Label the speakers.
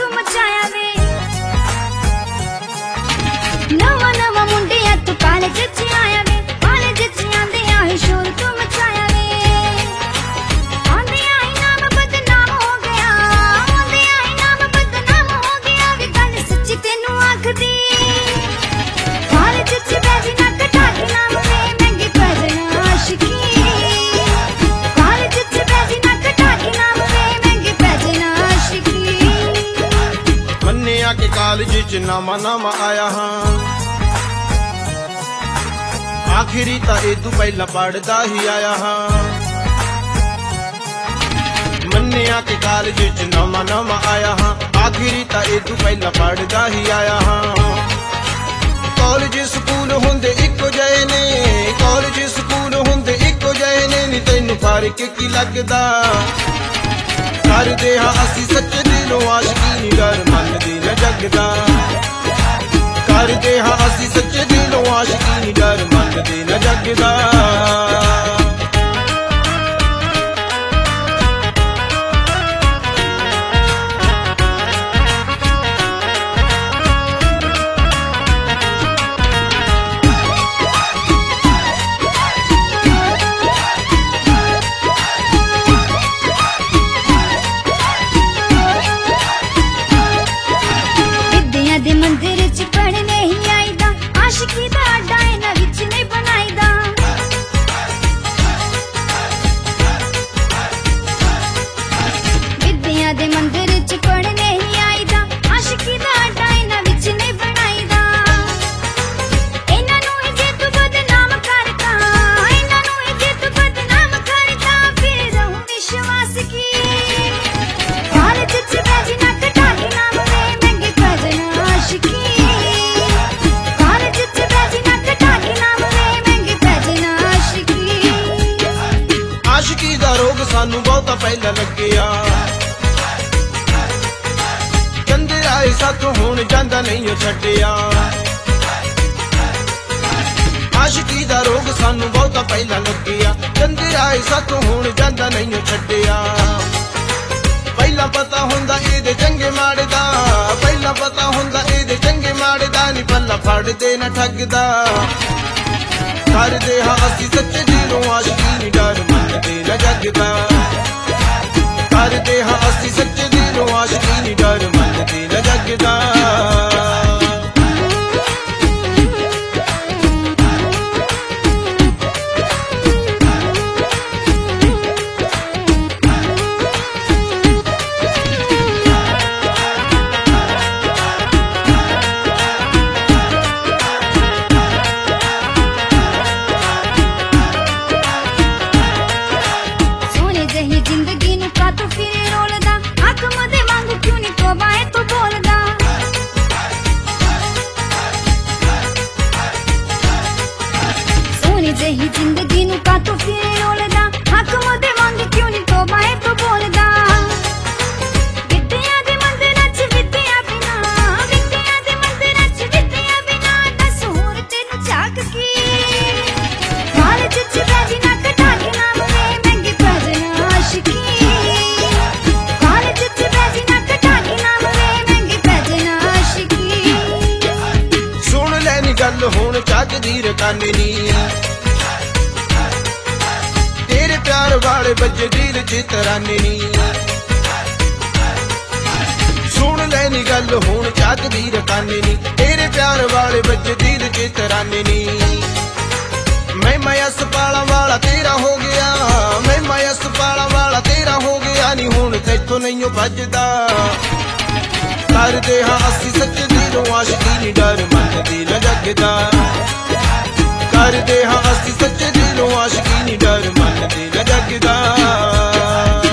Speaker 1: तू मचाया वे नवा नवा मुंडिया तू कॉलेज च आया वे कॉलेज च आंदे आए शोर तू मचाया वे आंदे आए नाम बदनाम हो गया आंदे आए नाम बदनाम हो गया वे गल सच्ची तेनू आखदी कॉलेज च बैठी ना कटा के नाम वे महंगी पैजना आशिकी कॉलेज च बैठी ना कटा के नाम वे महंगी पैजना आशिकी
Speaker 2: मन्निया के कॉलेज च नवा नवा आया हाँ आखिरी ता इदू पहला पढ़दा ही आया हाँ मन्निया के कॉलेज च नवा नवा आया हाँ आखिरी ता इदू पहला पढ़दा ही आया हाँ कॉलेज स्कूल हुंदे इको जहे ने कॉलेज स्कूल हुंदे इको जहे ने नी तैनू फर्क की लगदा करदे हाँ असी सच्चे दिलों आशिकी नी डर मनदी न जगदा करदे हाँ असी सच्चे दिलों आशिकी नी डर मनदी न जगदा
Speaker 1: दे मंदिर च पढ़ने ही आईदा आशिकी दा अड्डा इन्हां विच नहीं बनाईदा विद्या दे मंदिर च पढ़ने ही आईदा आशिकी दा अड्डा इन्हां विच नहीं बनाईदा इन्हां नूं ही जे तू बदनाम करदा इन्हां नूं ही जे तू बदनाम करदा फिर रहूं विश्वास की कॉलेज च बैठी ना कटा के नाम वे महंगी पैजना आशिकी कॉलेज च बैठी ना कटा के नाम वे महंगी पैजना आशिकी
Speaker 2: आशिकी दा रोग सानू बहुता पहला लग्गिया चंदे आए साथों हुण जांदा नहीं छड्डिया आशिकी दा रोग सानू बहुता पहला लग्गिया चंदे आए साथों हुण जांदा नहीं छड्डिया पहला पता हुंदा इहदे चंगे माड़े दा पहला पता हुंदा इहदे चंगे माड़े दा नी पल्ला फड़दे न ठगदा करदे हाँ असी सच्चे दिलों आशिकी नी डर मनदे न जगदा करदे हाँ असी सच्चे दिलों आशिकी नी डर मनदे न जगदा
Speaker 1: सोने जही जिंदगी नू का तू फिर रोलदा आंख मदे वांगू क्यों नी तोबा है तू बोलदा सोने जही जिंदगी नू का तू फिर रोलदा आंख मदे वांगू क्यों नी तोबा है तू बोलदा विद्या दे मंदिर च विद्या बिना विद्या दे मंदिर च विद्या बिना दस होर तेनू झाक की कॉलेज च बैठी ना कटा के नाम वे महंगी पैजना आशिकी कॉलेज च बैठी ना कटा के नाम वे महंगी पैजना आशिकी
Speaker 2: सुन लैनी गल हुण चजदी रकाने नी तेरे प्यार वाले बजे दिल च तराने नी सुन लैनी गल हुण चजदी रकाने नी तेरे प्यार वाले बजे दिल च तराने नी मैं मयस पाला वाला तेरा हो गया मैं मयस पाला वाला तेरा हो गया नी हुण तैथों नहीं भजदा करदे हाँ असी सच्चे दिलों आशिकी नी डर मनदी न जगदा करदे हाँ असी सच्चे दिलों आशिकी नी डर मनदी न जगदा